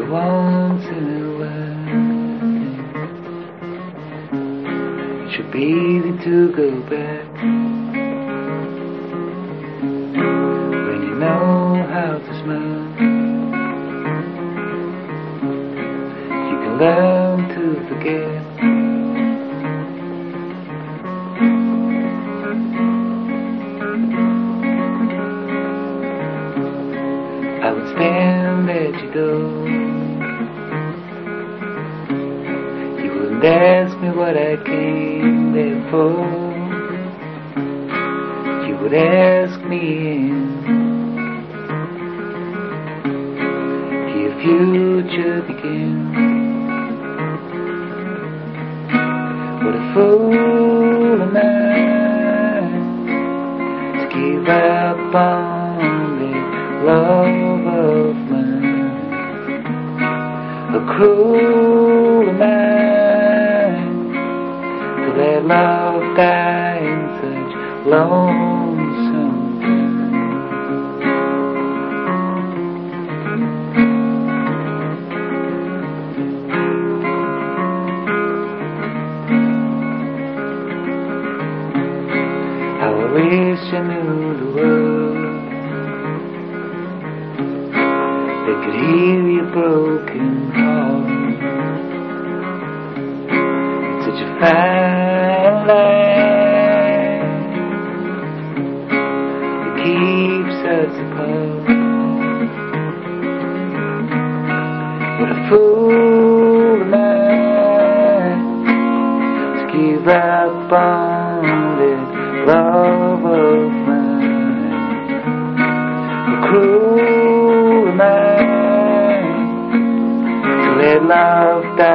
But once in a while, it should be easy to go back when you know how to smile. You can learn to forget. I would stand at your door. You wouldn't ask me what I came there for. You would ask me in can your future begin? What a fool am I to give up on the love of mine. A cruel am I to let love die in such lonesome How I wish I knew the world that could heal your broken heart. It's such a fine line that keeps us apart. What a fool am I to give up on this love of mine. A cruel am I to let love die